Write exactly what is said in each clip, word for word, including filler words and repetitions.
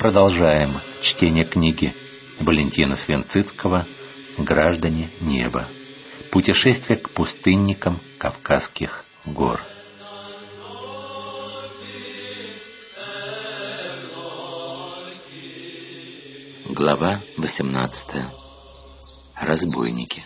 продолжаем чтение книги Валентина Свенцицкого «Граждане неба. Путешествие к пустынникам Кавказских гор». Глава восемнадцатая. Разбойники.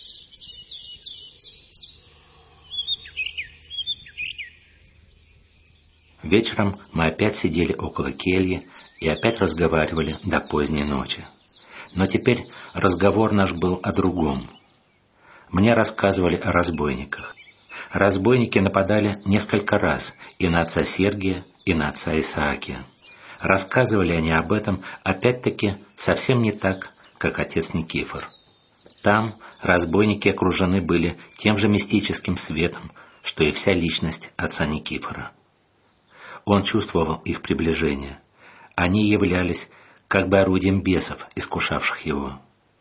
Вечером мы опять сидели около кельи и опять разговаривали до поздней ночи. Но теперь разговор наш был о другом. Мне рассказывали о разбойниках. Разбойники нападали несколько раз и на отца Сергия, и на отца Исаакия. Рассказывали они об этом опять-таки совсем не так, как отец Никифор. Там разбойники окружены были тем же мистическим светом, что и вся личность отца Никифора. Он чувствовал их приближение. Они являлись как бы орудием бесов, искушавших его.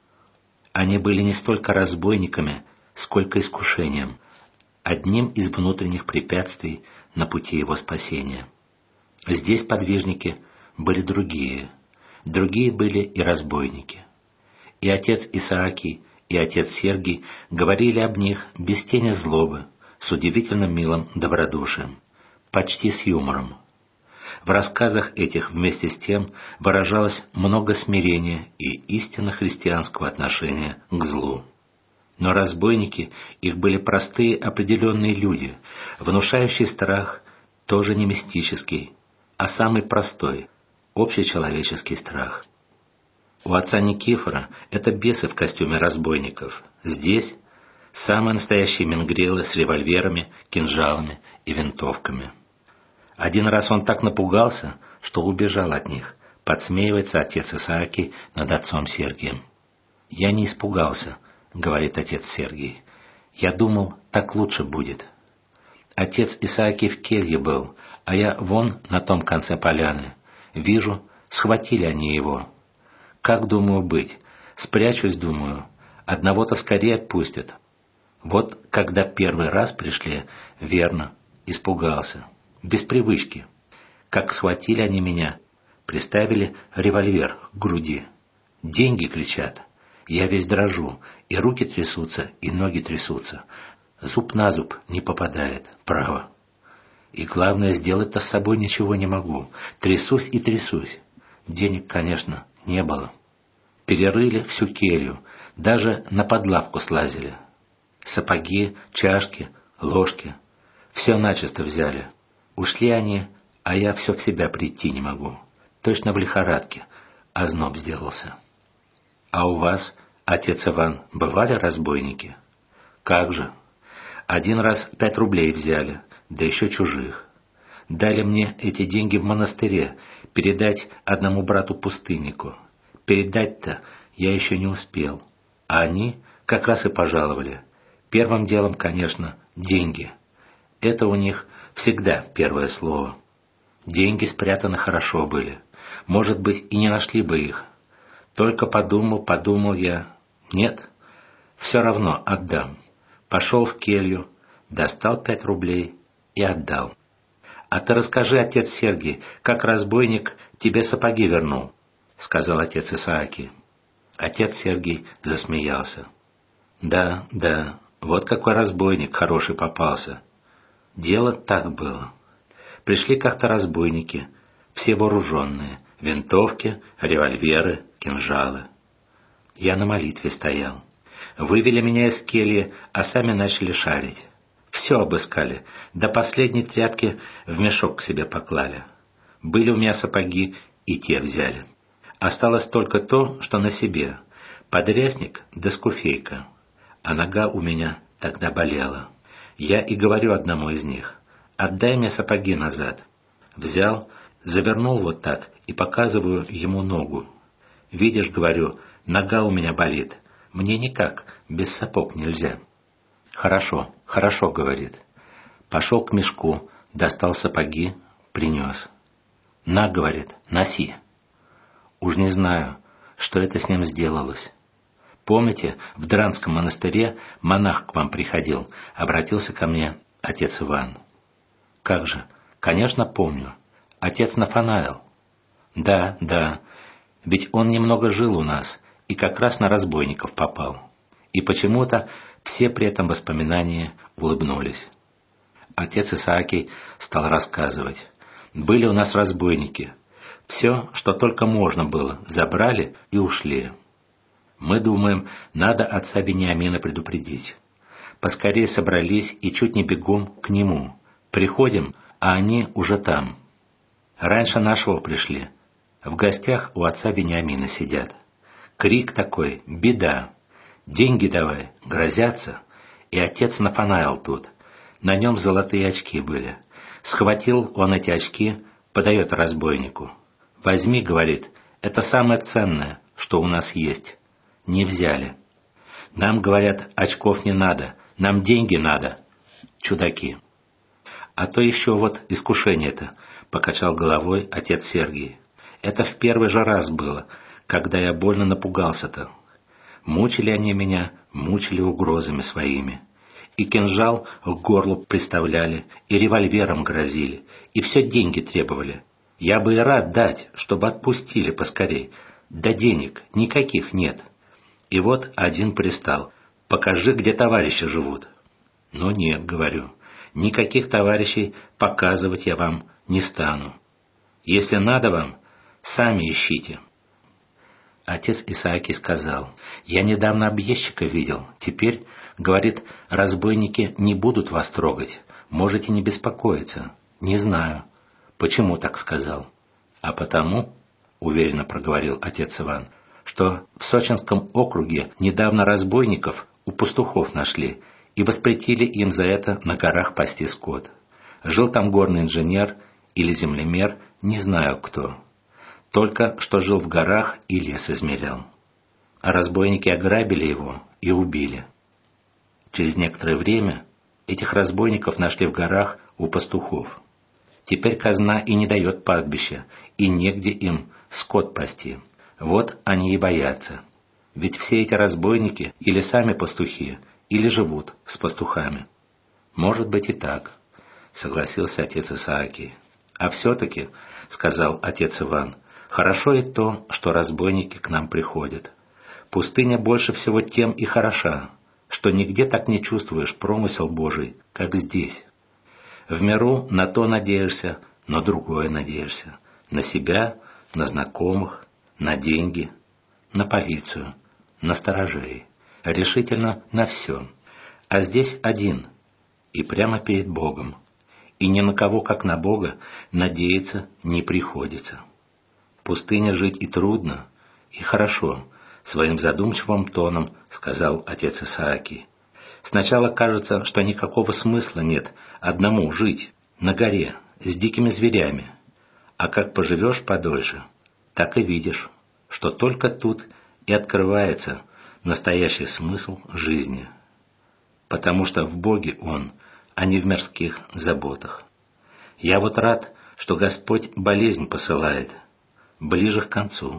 Они были не столько разбойниками, сколько искушением, одним из внутренних препятствий на пути его спасения. Здесь подвижники были другие, другие были и разбойники. И отец Исаакий, и отец Сергий говорили об них без тени злобы, с удивительно милым добродушием, почти с юмором. В рассказах этих вместе с тем выражалось много смирения и истинно христианского отношения к злу. Но разбойники их были простые определенные люди, внушающие страх тоже не мистический, а самый простой, общечеловеческий страх. У отца Никифора это бесы в костюме разбойников. Здесь самые настоящие менгрелы с револьверами, кинжалами и винтовками. Один раз он так напугался, что убежал от них, подсмеивается отец Исаакий над отцом Сергием. «Я не испугался», — говорит отец Сергий. «Я думал, так лучше будет. Отец Исаакий в келье был, а я вон на том конце поляны. Вижу, схватили они его. Как, думаю, быть? Спрячусь, думаю. Одного-то скорее отпустят. Вот когда первый раз пришли, верно, испугался. Без привычки. Как схватили они меня, приставили револьвер к груди. Деньги кричат. Я весь дрожу, и руки трясутся, и ноги трясутся. Зуб на зуб не попадает, право. И главное, сделать-то с собой ничего не могу. Трясусь и трясусь. Денег, конечно, не было. Перерыли всю келью, даже на подлавку слазили. Сапоги, чашки, ложки. Все начисто взяли. Ушли они, а я все в себя прийти не могу. Точно в лихорадке. Озноб сделался. А у вас, отец Иван, бывали разбойники? Как же. Один раз пять рублей взяли, да еще чужих. Дали мне эти деньги в монастыре, передать одному брату-пустыннику. Передать-то я еще не успел. А они как раз и пожаловали. Первым делом, конечно, деньги. Это у них всегда первое слово. Деньги спрятаны хорошо были. Может быть, и не нашли бы их. Только подумал, подумал я. Нет, все равно отдам. Пошел в келью, достал пять рублей и отдал. «А ты расскажи, отец Сергий, как разбойник тебе сапоги вернул», — сказал отец Исаакий. Отец Сергий засмеялся. «Да, да, вот какой разбойник хороший попался. Дело так было. Пришли как-то разбойники, все вооруженные, винтовки, револьверы, кинжалы. Я на молитве стоял. Вывели меня из кельи, а сами начали шарить. Все обыскали, до последней тряпки в мешок к себе поклали. Были у меня сапоги, и те взяли. Осталось только то, что на себе. Подрясник да скуфейка. А нога у меня тогда болела. Я и говорю одному из них: «Отдай мне сапоги назад». Взял, завернул вот так и показываю ему ногу. «Видишь, — говорю, — нога у меня болит. Мне никак, без сапог нельзя». «Хорошо, хорошо, — говорит». Пошел к мешку, достал сапоги, принес. «На, — говорит, — носи». Уж не знаю, что это с ним сделалось. Помните, в Дранском монастыре монах к вам приходил, обратился ко мне отец Иван. Как же, конечно, помню. Отец Нафанаил. Да, да, ведь он немного жил у нас и как раз на разбойников попал. И почему-то все при этом воспоминании улыбнулись. Отец Исаакий стал рассказывать. Были у нас разбойники. Все, что только можно было, забрали и ушли. Мы думаем, надо отца Вениамина предупредить. Поскорее собрались и чуть не бегом к нему. Приходим, а они уже там. Раньше нашего пришли. В гостях у отца Вениамина сидят. Крик такой, беда. Деньги давай, грозятся. И отец Нафанаил тут. На нем золотые очки были. Схватил он эти очки, подает разбойнику. «Возьми, — говорит, — это самое ценное, что у нас есть». Не взяли. Нам, говорят, очков не надо, нам деньги надо. Чудаки. А то еще вот искушение-то, — покачал головой отец Сергий. Это в первый же раз было, когда я больно напугался-то. Мучили они меня, мучили угрозами своими. И кинжал к горлу приставляли, и револьвером грозили, и все деньги требовали. Я бы и рад дать, чтобы отпустили поскорей. Да денег никаких нет. И вот один пристал. Покажи, где товарищи живут. Ну нет, говорю, никаких товарищей показывать я вам не стану. Если надо вам, сами ищите. Отец Исаакий сказал: я недавно объездчика видел. Теперь, говорит, разбойники не будут вас трогать. Можете не беспокоиться. Не знаю, почему так сказал. А потому, уверенно проговорил отец Иван, что в Сочинском округе недавно разбойников у пастухов нашли и воспретили им за это на горах пасти скот. Жил там горный инженер или землемер, не знаю кто. Только что жил в горах и лес измерял. А разбойники ограбили его и убили. Через некоторое время этих разбойников нашли в горах у пастухов. Теперь казна и не дает пастбища, и негде им скот пасти. Вот они и боятся. Ведь все эти разбойники или сами пастухи, или живут с пастухами. Может быть и так, согласился отец Исаакий. А все-таки, сказал отец Иван, хорошо и то, что разбойники к нам приходят. Пустыня больше всего тем и хороша, что нигде так не чувствуешь промысел Божий, как здесь. В миру на то надеешься, но другое надеешься. На себя, на знакомых, на деньги, на полицию, на сторожей. Решительно на все. А здесь один, и прямо перед Богом. И ни на кого, как на Бога, надеяться не приходится. В пустыне жить и трудно, и хорошо, своим задумчивым тоном сказал отец Исаакий. Сначала кажется, что никакого смысла нет одному жить на горе с дикими зверями. А как поживешь подольше, так и видишь, что только тут и открывается настоящий смысл жизни. Потому что в Боге он, а не в мирских заботах. Я вот рад, что Господь болезнь посылает, ближе к концу.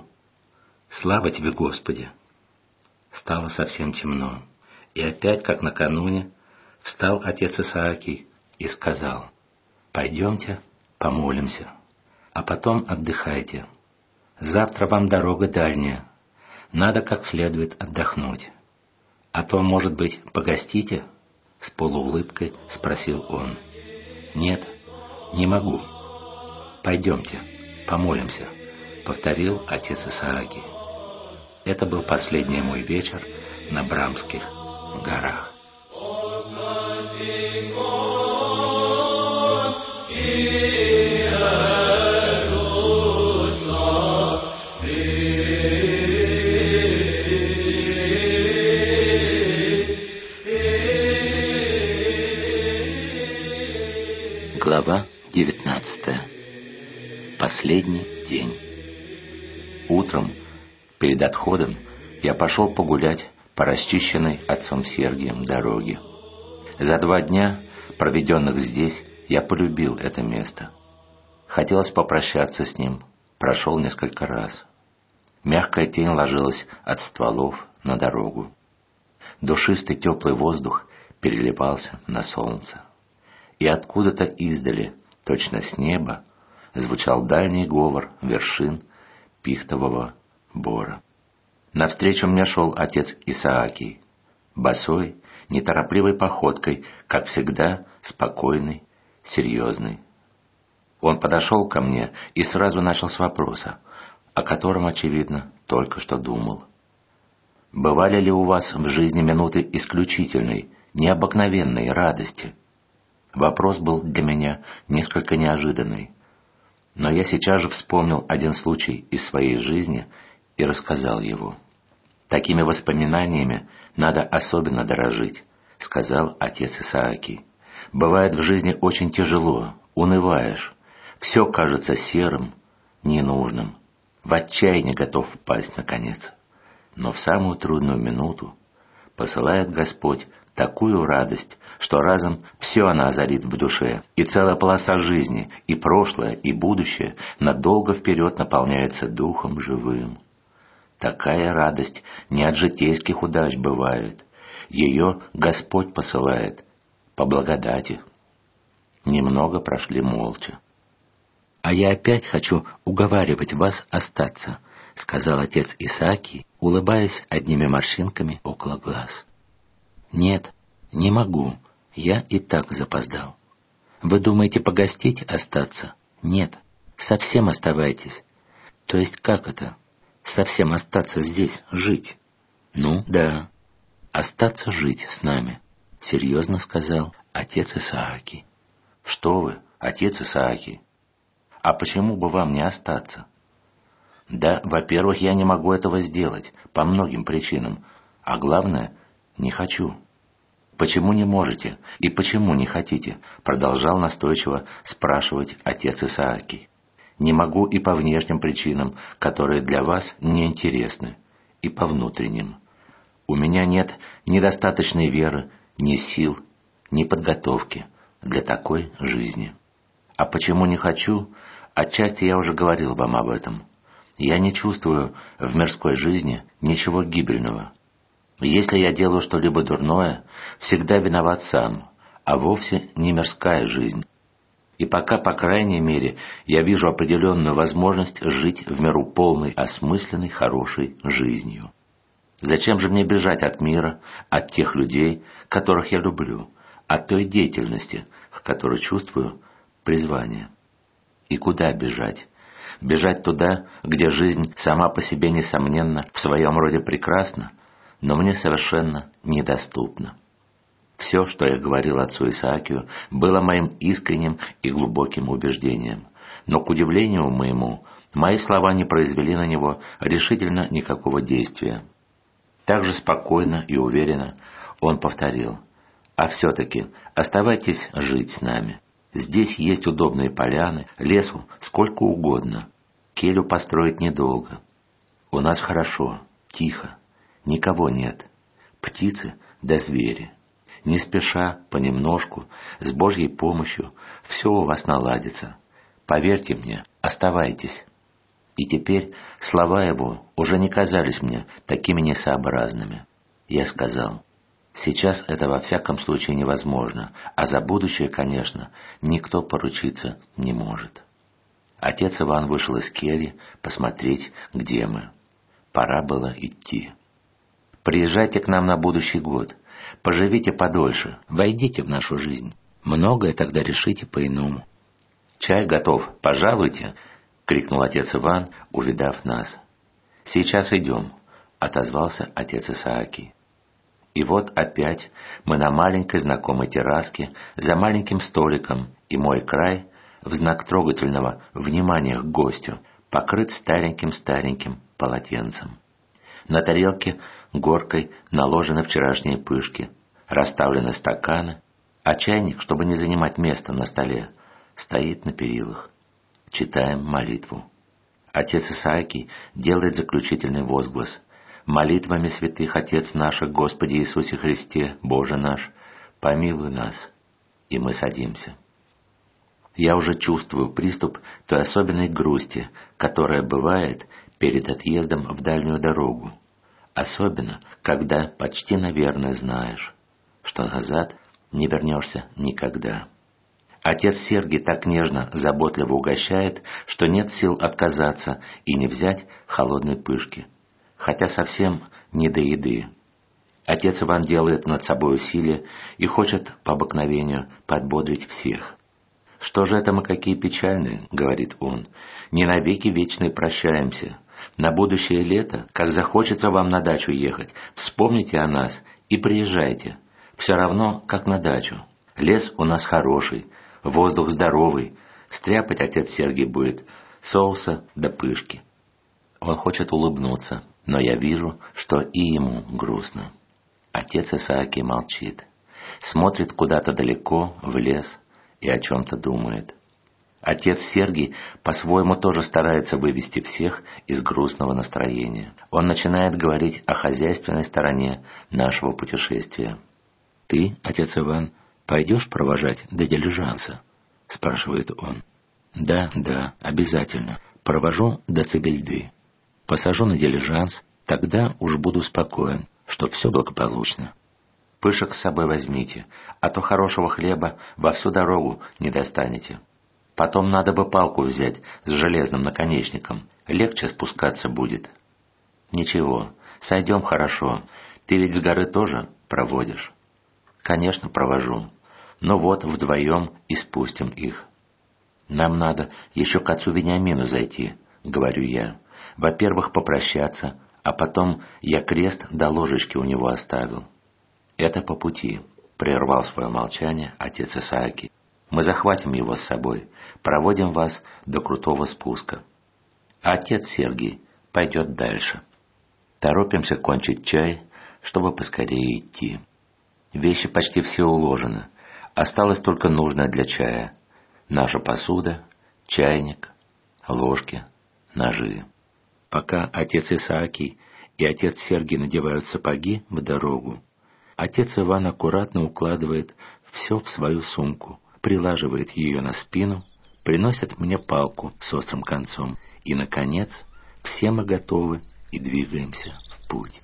Слава тебе, Господи! Стало совсем темно. И опять, как накануне, встал отец Исаакий и сказал: «Пойдемте, помолимся, а потом отдыхайте. Завтра вам дорога дальняя, надо как следует отдохнуть. А то, может быть, погостите?» С полуулыбкой спросил он. «Нет, не могу. Пойдемте, помолимся», повторил отец Исаакий. Это был последний мой вечер на Брамских горах. Глава девятнадцатая. Последний день. Утром, перед отходом, я пошел погулять по расчищенной отцом Сергием дороге. За два дня, проведенных здесь, я полюбил это место. Хотелось попрощаться с ним, прошел несколько раз. Мягкая тень ложилась от стволов на дорогу. Душистый теплый воздух переливался на солнце. И откуда-то издали, точно с неба, звучал дальний говор вершин пихтового бора. Навстречу мне шел отец Исаакий, босой, неторопливой походкой, как всегда, спокойный, серьезный. Он подошел ко мне и сразу начал с вопроса, о котором, очевидно, только что думал. «Бывали ли у вас в жизни минуты исключительной, необыкновенной радости?» Вопрос был для меня несколько неожиданный, но я сейчас же вспомнил один случай из своей жизни и рассказал его. «Такими воспоминаниями надо особенно дорожить», — сказал отец Исаакий. «Бывает в жизни очень тяжело, унываешь, все кажется серым, ненужным, в отчаяние готов впасть наконец. Но в самую трудную минуту посылает Господь такую радость, что разом все она озарит в душе, и целая полоса жизни, и прошлое, и будущее надолго вперед наполняется духом живым. Такая радость не от житейских удач бывает, ее Господь посылает по благодати». Немного прошли молча. «А я опять хочу уговаривать вас остаться», — сказал отец Исаакий, улыбаясь одними морщинками около глаз. «Нет, не могу, я и так запоздал. Вы думаете погостить, остаться? Нет, совсем оставайтесь. То есть как это? Совсем остаться здесь, жить?» «Ну, да, остаться жить с нами», — серьезно сказал отец Исаакий. «Что вы, отец Исаакий? А почему бы вам не остаться?» «Да, во-первых, я не могу этого сделать, по многим причинам, а главное, не хочу». «Почему не можете и почему не хотите?» — продолжал настойчиво спрашивать отец Исаакий. «Не могу и по внешним причинам, которые для вас неинтересны, и по внутренним. У меня нет ни достаточной веры, ни сил, ни подготовки для такой жизни. А почему не хочу? Отчасти я уже говорил вам об этом. Я не чувствую в мирской жизни ничего гибельного. Если я делаю что-либо дурное, всегда виноват сам, а вовсе не мирская жизнь. И пока, по крайней мере, я вижу определенную возможность жить в миру полной, осмысленной, хорошей жизнью. Зачем же мне бежать от мира, от тех людей, которых я люблю, от той деятельности, к которой чувствую призвание? И куда бежать? Бежать туда, где жизнь сама по себе, несомненно, в своем роде прекрасна, но мне совершенно недоступна. Все, что я говорил отцу Исаакию, было моим искренним и глубоким убеждением, но, к удивлению моему, мои слова не произвели на него решительно никакого действия. Так же спокойно и уверенно он повторил: «А все-таки оставайтесь жить с нами. Здесь есть удобные поляны, лесу сколько угодно. Келью построить недолго. У нас хорошо, тихо, никого нет. Птицы да звери. Не спеша, понемножку, с Божьей помощью, все у вас наладится. Поверьте мне, оставайтесь». И теперь слова его уже не казались мне такими несообразными. Я сказал: «Сейчас это во всяком случае невозможно, а за будущее, конечно, никто поручиться не может». Отец Иван вышел из кельи посмотреть, где мы. Пора было идти. «Приезжайте к нам на будущий год, поживите подольше, войдите в нашу жизнь. Многое тогда решите по-иному». «Чай готов, пожалуйте!» — крикнул отец Иван, увидав нас. «Сейчас идем», — отозвался отец Исаакий. И вот опять мы на маленькой знакомой терраске, за маленьким столиком, и мой край, в знак трогательного внимания к гостю, покрыт стареньким-стареньким полотенцем. На тарелке горкой наложены вчерашние пышки, расставлены стаканы, а чайник, чтобы не занимать место на столе, стоит на перилах. Читаем молитву. Отец Исаакий делает заключительный возглас: «Молитвами святых Отец наш, Господи Иисусе Христе, Боже наш, помилуй нас». И мы садимся. Я уже чувствую приступ той особенной грусти, которая бывает перед отъездом в дальнюю дорогу. Особенно, когда почти наверное знаешь, что назад не вернешься никогда. Отец Сергий так нежно, заботливо угощает, что нет сил отказаться и не взять холодной пышки, хотя совсем не до еды. Отец Иван делает над собой усилие и хочет по обыкновению подбодрить всех. «Что же это мы какие печальные?» — говорит он. «Не навеки вечные прощаемся. На будущее лето, как захочется вам на дачу ехать, вспомните о нас и приезжайте. Все равно, как на дачу. Лес у нас хороший, воздух здоровый, стряпать отец Сергий будет соуса да пышки». Он хочет улыбнуться, но я вижу, что и ему грустно. Отец Исаакий молчит, смотрит куда-то далеко, в лес, и о чем-то думает. Отец Сергий по-своему тоже старается вывести всех из грустного настроения. Он начинает говорить о хозяйственной стороне нашего путешествия. «Ты, отец Иван, пойдешь провожать до дилижанса?» — спрашивает он. «Да, да, обязательно. Провожу до Цибельды. Посажу на дилижанс, тогда уж буду спокоен, что все благополучно». «Пышек с собой возьмите, а то хорошего хлеба во всю дорогу не достанете. Потом надо бы палку взять с железным наконечником, легче спускаться будет». «Ничего, сойдем хорошо. Ты ведь с горы тоже проводишь?» «Конечно, провожу. Но вот вдвоем и спустим их». «Нам надо еще к отцу Вениамину зайти», — говорю я. «Во-первых, попрощаться, а потом я крест до ложечки у него оставил». «Это по пути», — прервал свое молчание отец Исаакий. «Мы захватим его с собой, проводим вас до крутого спуска. А отец Сергий пойдет дальше. Торопимся кончить чай, чтобы поскорее идти. Вещи почти все уложены, осталось только нужное для чая. Наша посуда, чайник, ложки, ножи». Пока отец Исаакий и отец Сергий надевают сапоги в дорогу, отец Иван аккуратно укладывает все в свою сумку, прилаживает ее на спину, приносит мне палку с острым концом, и, наконец, все мы готовы и двигаемся в путь.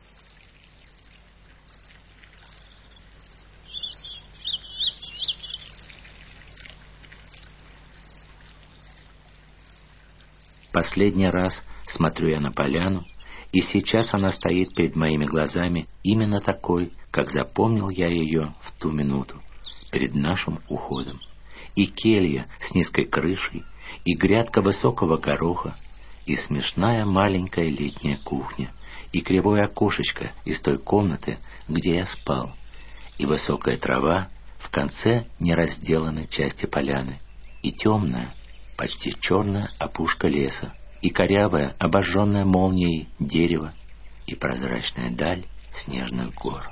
Последний раз смотрю я на поляну, и сейчас она стоит перед моими глазами именно такой, как запомнил я ее в ту минуту, перед нашим уходом. И келья с низкой крышей, и грядка высокого гороха, и смешная маленькая летняя кухня, и кривое окошечко из той комнаты, где я спал, и высокая трава в конце неразделанной части поляны, и темная, почти черная опушка леса, и корявое, обожженное молнией дерево, и прозрачная даль снежных гор.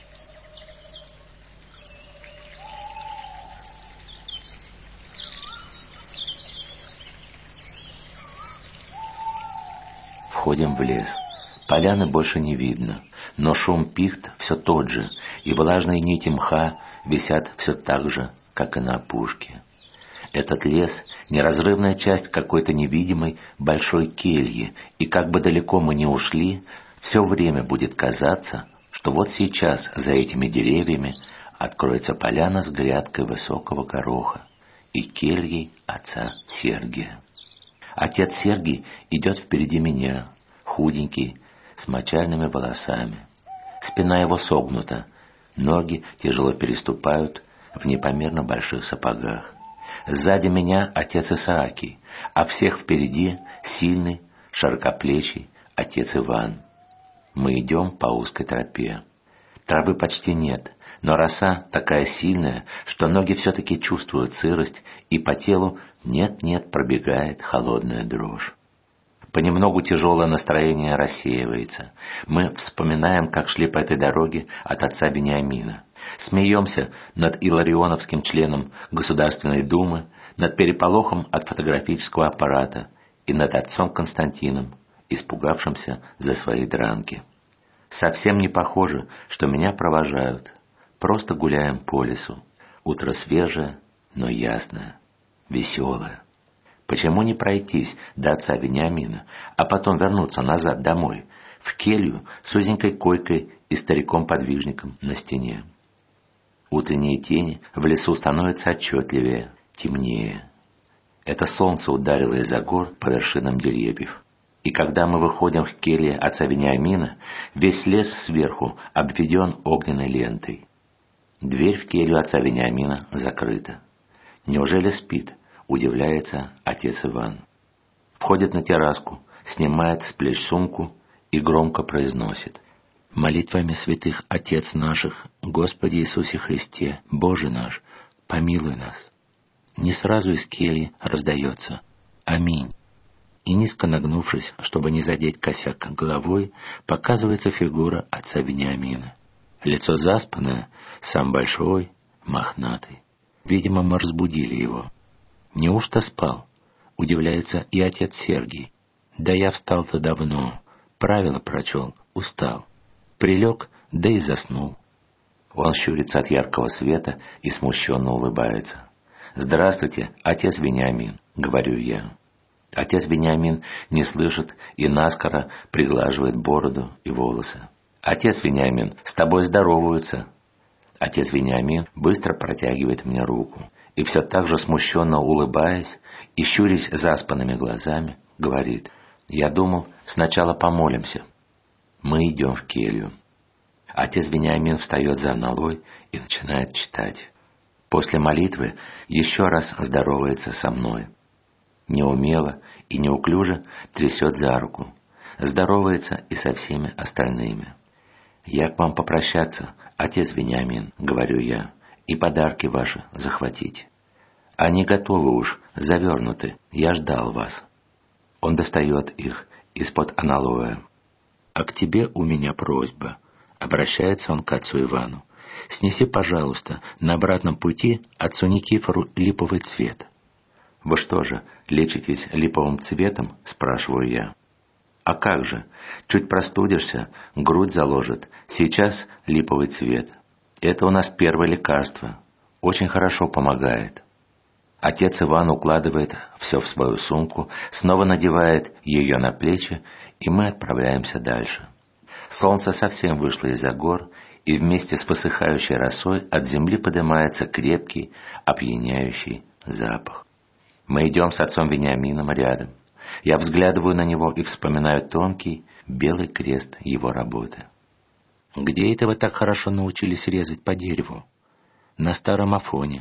Входим в лес. Поляны больше не видно, но шум пихт все тот же, и влажные нити мха висят все так же, как и на опушке. Этот лес — неразрывная часть какой-то невидимой большой кельи, и как бы далеко мы ни ушли, все время будет казаться, что вот сейчас за этими деревьями откроется поляна с грядкой высокого гороха и кельей отца Сергия. Отец Сергий идет впереди меня, худенький, с мочальными волосами. Спина его согнута, ноги тяжело переступают в непомерно больших сапогах. Сзади меня отец Исаакий, а всех впереди сильный, широкоплечий отец Иван. Мы идем по узкой тропе. Травы почти нет, но роса такая сильная, что ноги все-таки чувствуют сырость, и по телу нет-нет пробегает холодная дрожь. Понемногу тяжелое настроение рассеивается. Мы вспоминаем, как шли по этой дороге от отца Вениамина. Смеемся над Илларионовским членом Государственной Думы, над переполохом от фотографического аппарата и над отцом Константином, испугавшимся за свои дранки. Совсем не похоже, что меня провожают. Просто гуляем по лесу. Утро свежее, но ясное, веселое. Почему не пройтись до отца Вениамина, а потом вернуться назад домой, в келью с узенькой койкой и стариком-подвижником на стене? Утренние тени в лесу становятся отчетливее, темнее. Это солнце ударило из-за гор по вершинам деревьев. И когда мы выходим к келье отца Вениамина, весь лес сверху обведен огненной лентой. Дверь в келью отца Вениамина закрыта. Неужели спит? Удивляется отец Иван. Входит на терраску, снимает с плеч сумку и громко произносит: «Молитвами святых отец наших, Господи Иисусе Христе, Боже наш, помилуй нас». Не сразу из кельи раздается «Аминь». И низко нагнувшись, чтобы не задеть косяк головой, показывается фигура отца Вениамина. Лицо заспанное, сам большой, мохнатый. Видимо, мы разбудили его. «Неужто спал?» — удивляется и отец Сергий. «Да я встал-то давно, правила прочел, устал. Прилег, да и заснул». Он щурится от яркого света и смущенно улыбается. «Здравствуйте, отец Вениамин», — говорю я. Отец Вениамин не слышит и наскоро приглаживает бороду и волосы. «Отец Вениамин, с тобой здороваются». Отец Вениамин быстро протягивает мне руку и все так же смущенно улыбаясь и щурясь заспанными глазами, говорит: «Я думал, сначала помолимся». Мы идем в келью. Отец Вениамин встает за аналой и начинает читать. После молитвы еще раз здоровается со мной. Неумело и неуклюже трясет за руку. Здоровается и со всеми остальными. «Я к вам попрощаться, отец Вениамин», — говорю я, — «и подарки ваши захватить. Они готовы уж, завернуты, я ждал вас». Он достает их из-под аналоя. «А к тебе у меня просьба», — обращается он к отцу Ивану. «Снеси, пожалуйста, на обратном пути отцу Никифору липовый цвет». «Вы что же, лечитесь липовым цветом?» — спрашиваю я. «А как же? Чуть простудишься, грудь заложит. Сейчас липовый цвет. Это у нас первое лекарство. Очень хорошо помогает». Отец Иван укладывает все в свою сумку, снова надевает ее на плечи, и мы отправляемся дальше. Солнце совсем вышло из-за гор, и вместе с высыхающей росой от земли поднимается крепкий, опьяняющий запах. Мы идем с отцом Вениамином рядом. Я взглядываю на него и вспоминаю тонкий белый крест его работы. «Где это вы так хорошо научились резать по дереву?» «На старом Афоне».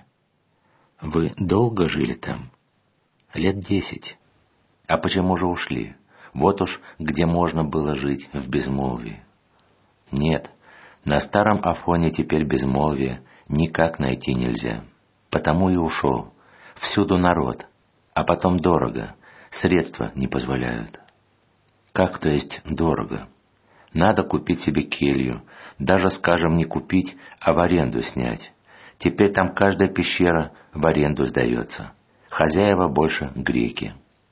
«Вы долго жили там?» «Лет десять». «А почему же ушли? Вот уж где можно было жить в безмолвии». «Нет, на старом Афоне теперь безмолвие никак найти нельзя. Потому и ушел. Всюду народ, а потом дорого, средства не позволяют». «Как, то есть, дорого?» «Надо купить себе келью, даже, скажем, не купить, а в аренду снять. Теперь там каждая пещера в аренду сдается. Хозяева больше греки.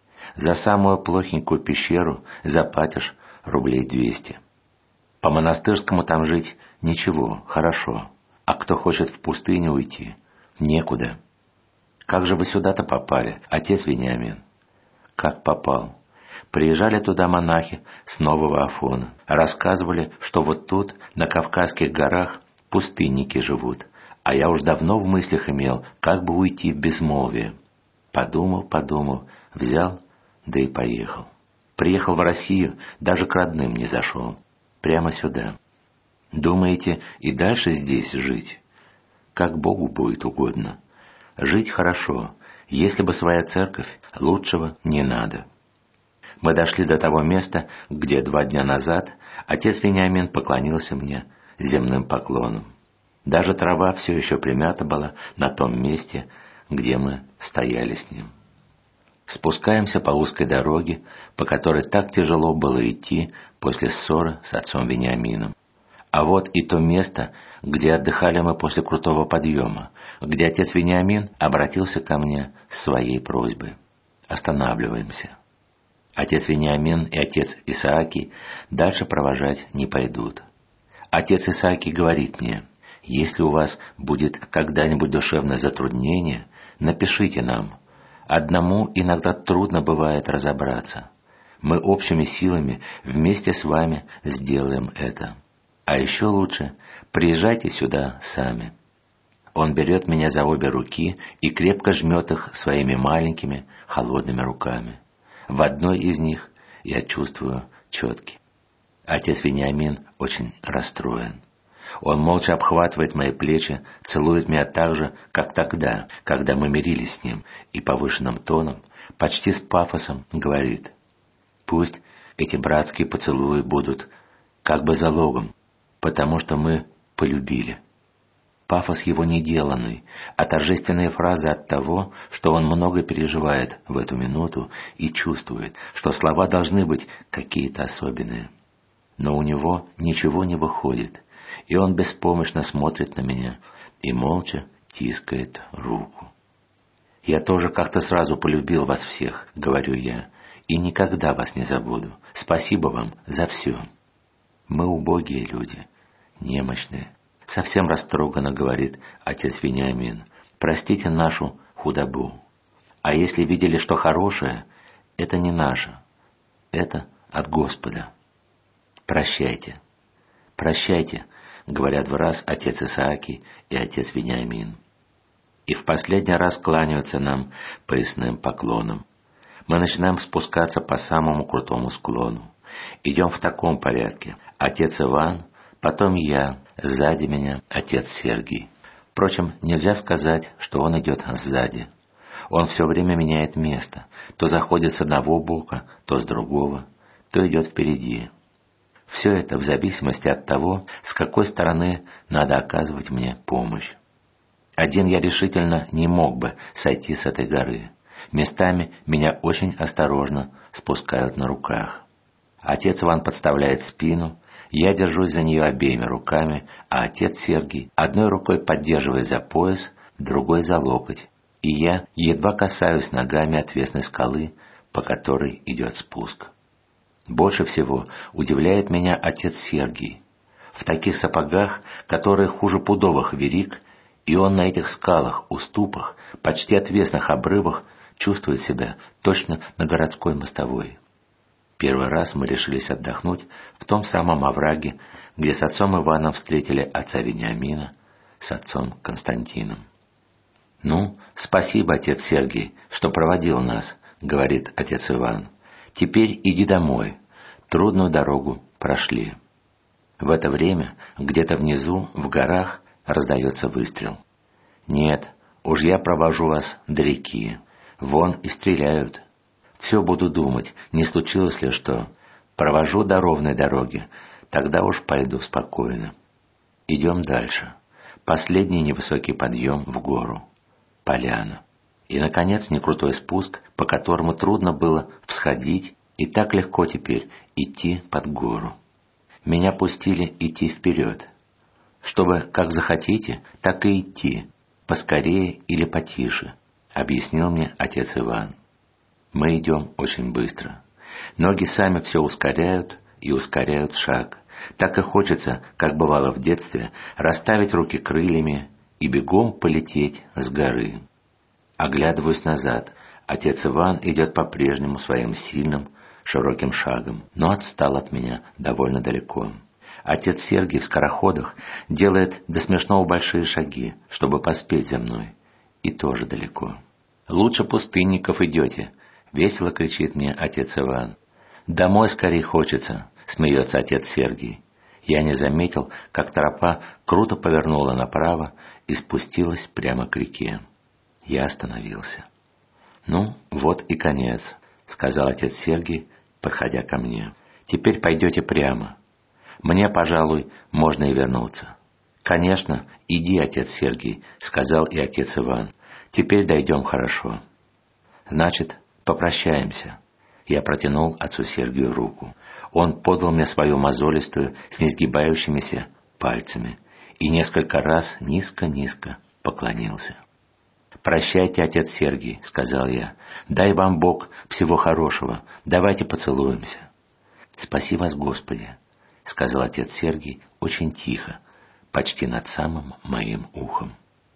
За самую плохенькую пещеру заплатишь рублей двести. По монастырскому там жить ничего, хорошо. А кто хочет в пустыню уйти, некуда». «Как же вы сюда-то попали, отец Вениамин?» «Как попал? Приезжали туда монахи с Нового Афона. Рассказывали, что вот тут, на Кавказских горах, пустынники живут. А я уж давно в мыслях имел, как бы уйти в безмолвие. Подумал, подумал, взял, да и поехал. Приехал в Россию, даже к родным не зашел. Прямо сюда. Думаете, и дальше здесь жить? Как Богу будет угодно. Жить хорошо. Если бы своя церковь, лучшего не надо». Мы дошли до того места, где два дня назад отец Вениамин поклонился мне земным поклоном. Даже трава все еще примята была на том месте, где мы стояли с ним. Спускаемся по узкой дороге, по которой так тяжело было идти после ссоры с отцом Вениамином. А вот и то место, где отдыхали мы после крутого подъема, где отец Вениамин обратился ко мне с своей просьбой. Останавливаемся. Отец Вениамин и отец Исаакий дальше провожать не пойдут. Отец Исаакий говорит мне: «Если у вас будет когда-нибудь душевное затруднение, напишите нам. Одному иногда трудно бывает разобраться. Мы общими силами вместе с вами сделаем это. А еще лучше приезжайте сюда сами». он берет меня за обе руки и крепко жмет их своими маленькими холодными руками. В одной из них я чувствую четки. Отец Вениамин очень расстроен. Он молча обхватывает мои плечи, целует меня так же, как тогда, когда мы мирились с ним, и повышенным тоном, почти с пафосом, говорит: «Пусть эти братские поцелуи будут как бы залогом, потому что мы полюбили». Пафос его неделанный, а торжественные фразы от того, что он много переживает в эту минуту и чувствует, что слова должны быть какие-то особенные. Но у него ничего не выходит, и он беспомощно смотрит на меня и молча тискает руку. «Я тоже как-то сразу полюбил вас всех», — говорю я, — «и никогда вас не забуду. Спасибо вам за все». «Мы убогие люди, немощные», — совсем растроганно говорит отец Вениамин. «Простите нашу худобу. А если видели, что хорошее, это не наше, это от Господа. Прощайте». «Прощайте», — говорят в раз отец Исааки и отец Вениамин. И в последний раз кланяются нам поясным поклоном. Мы начинаем спускаться по самому крутому склону. Идем в таком порядке: отец Иван, потом я, сзади меня отец Сергий. Впрочем, нельзя сказать, что он идет сзади. Он все время меняет место, то заходит с одного бока, то с другого, то идет впереди. Все это в зависимости от того, с какой стороны надо оказывать мне помощь. Один я решительно не мог бы сойти с этой горы. Местами меня очень осторожно спускают на руках. Отец Иван подставляет спину, я держусь за нее обеими руками, а отец Сергий одной рукой поддерживает за пояс, другой за локоть, и я едва касаюсь ногами отвесной скалы, по которой идет спуск. Больше всего удивляет меня отец Сергий. В таких сапогах, которые хуже пудовых вериг, и он на этих скалах, уступах, почти отвесных обрывах чувствует себя точно на городской мостовой. Первый раз мы решились отдохнуть в том самом овраге, где с отцом Иваном встретили отца Вениамина с отцом Константином. «Ну, спасибо, отец Сергий, что проводил нас», — говорит отец Иван. «Теперь иди домой. Трудную дорогу прошли». В это время где-то внизу, в горах, раздается выстрел. «Нет, уж я провожу вас до реки. Вон и стреляют. Все буду думать, не случилось ли что. Провожу до ровной дороги, тогда уж пойду спокойно». Идем дальше. Последний невысокий подъем в гору. Поляна. И, наконец, некрутой спуск, по которому трудно было всходить, и так легко теперь идти под гору. Меня пустили идти вперед, чтобы, как захотите, так и идти, поскорее или потише, объяснил мне отец Иван. Мы идем очень быстро. Ноги сами все ускоряют и ускоряют шаг. Так и хочется, как бывало в детстве, расставить руки крыльями и бегом полететь с горы. Оглядываюсь назад. Отец Иван идет по-прежнему своим сильным, широким шагом, но отстал от меня довольно далеко. Отец Сергий в скороходах делает до смешного большие шаги, чтобы поспеть за мной, и тоже далеко. «Лучше пустынников идете», — весело кричит мне отец Иван. «Домой скорее хочется», — смеется отец Сергий. Я не заметил, как тропа круто повернула направо и спустилась прямо к реке. Я остановился. «Ну, вот и конец», — сказал отец Сергий, подходя ко мне. «Теперь пойдете прямо. Мне, пожалуй, можно и вернуться». «Конечно, иди, отец Сергий», — сказал и отец Иван. «Теперь дойдем хорошо». «Значит, попрощаемся». Я протянул отцу Сергию руку. Он подал мне свою мозолистую с несгибающимися пальцами и несколько раз низко-низко поклонился. «Прощайте, отец Сергий», — сказал я. «Дай вам Бог всего хорошего. Давайте поцелуемся». «Спаси вас, Господи», — сказал отец Сергий очень тихо, почти над самым моим ухом.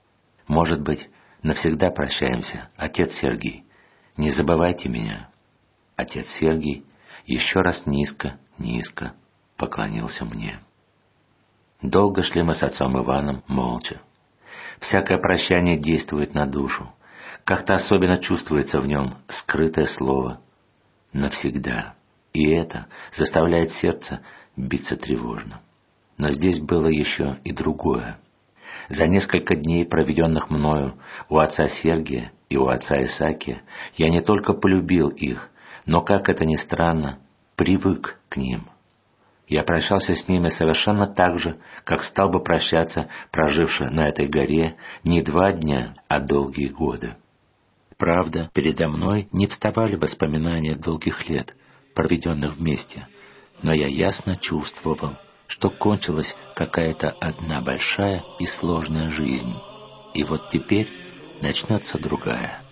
«Может быть, навсегда прощаемся, отец Сергий. Не забывайте меня». Отец Сергий еще раз низко-низко поклонился мне. Долго шли мы с отцом Иваном молча. Всякое прощание действует на душу. Как-то особенно чувствуется в нем скрытое слово «навсегда». И это заставляет сердце биться тревожно. Но здесь было еще и другое. За несколько дней, проведенных мною у отца Сергия и у отца Исаакия, я не только полюбил их, но, как это ни странно, привык к ним. Я прощался с ними совершенно так же, как стал бы прощаться, проживший на этой горе не два дня, а долгие годы. Правда, передо мной не вставали воспоминания долгих лет, проведенных вместе, но я ясно чувствовал, что кончилась какая-то одна большая и сложная жизнь, и вот теперь начнется другая.